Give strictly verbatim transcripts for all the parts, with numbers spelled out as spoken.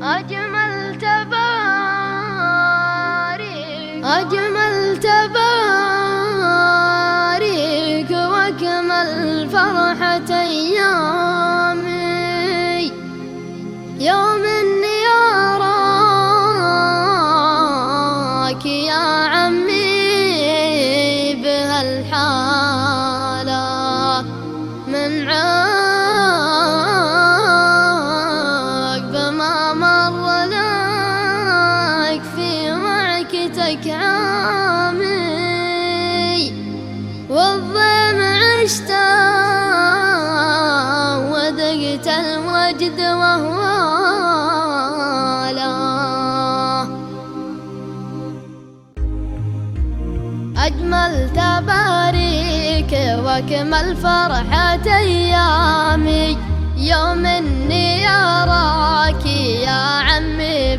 أجمل تباريك أجمل تباريك وأكمل فرحة أيامي يوم إني أراك يا عمي بهالحالة من عقب ما مر لك في وعكتك عامي والضيم عشته وذقت الوجد وهو أجمل تباريك وأكمل فرحة أيامي يوم إني أراك يا عمي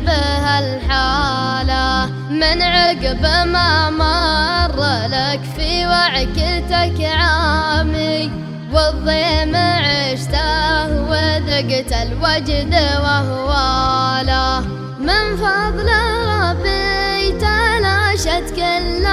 بهالحالة من عقب ما مر لك في وعكتك عامي والضيم عشته وذقت الوجد وهواله من فضل ربي تلاشت كل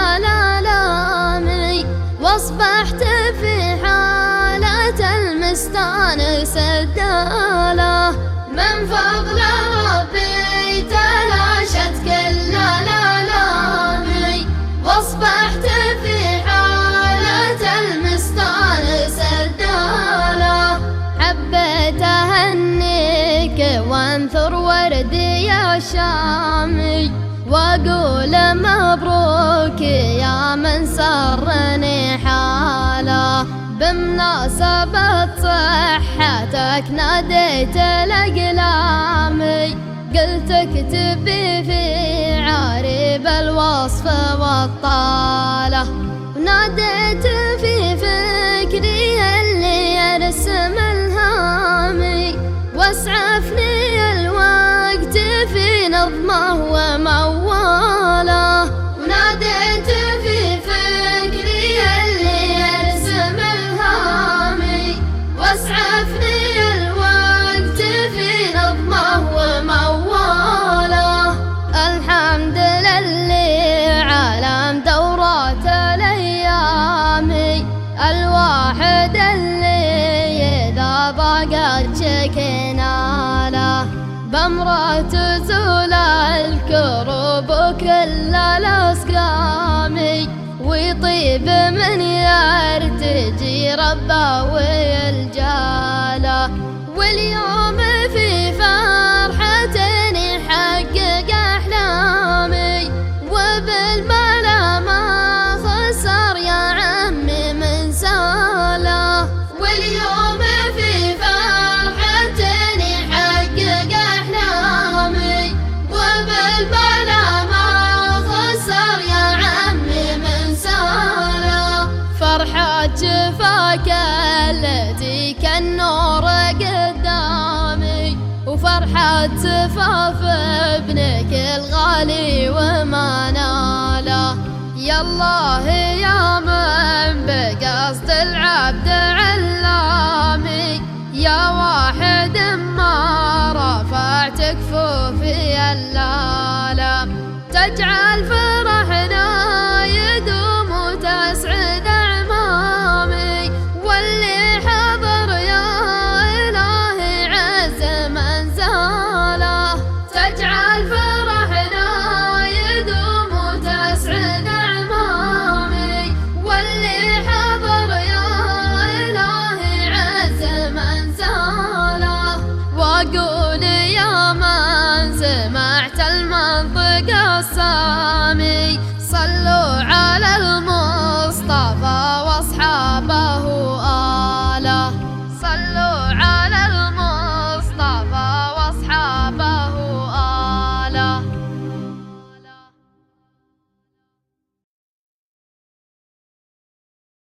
الآلام واصبحت في حالة المستانس الدالة من فضل ربي تلاشت كل الآلام واصبحت في حالة المستانس الدالة حبيت أهنيك وانثر وردي يا شامي واقول مبروك يا من سرني حاله بمناسبة صحتك ناديت الأقلامي قلت اكتبي في عريب الوصف والطالة وناديت في فكري اللي يرسم الهامي واسعفني الوقت في نظمه ومواله وناديت في فكري اللي يرسم الهامي واسعفني الوقت في نظمه ومواله الحمد لله عالم دورات الأيامي الواحد اللي إذا ضاقت شكناله بأمره تزول الكروب وكل الأسقام ويطيب من يرتجي ربه ويلجاله واليوم في فرحة يحقق أحلامي وبالملا ما خسر يا عمي من ساله واليوم في فرحة يحقق أحلامي وبالملا ما خسر يا عمي من ساله فرحة شفاك التي كالنور قدامي وفرحة سفاف ابنك الغالي وما ناله يا الله يا من بقصد العبد علامي يا واحد ما رفعت كفوفي اللالة تجعل فرحنا يدوم وتسعد أعمامي واللي حضر يا إلهي عز منزاله تجعل فرحنا يدوم وتسعد أعمامي واللي حضر يا إلهي عز منزاله وأقول يا من سمعت المنطق السامي صلوا على المنطق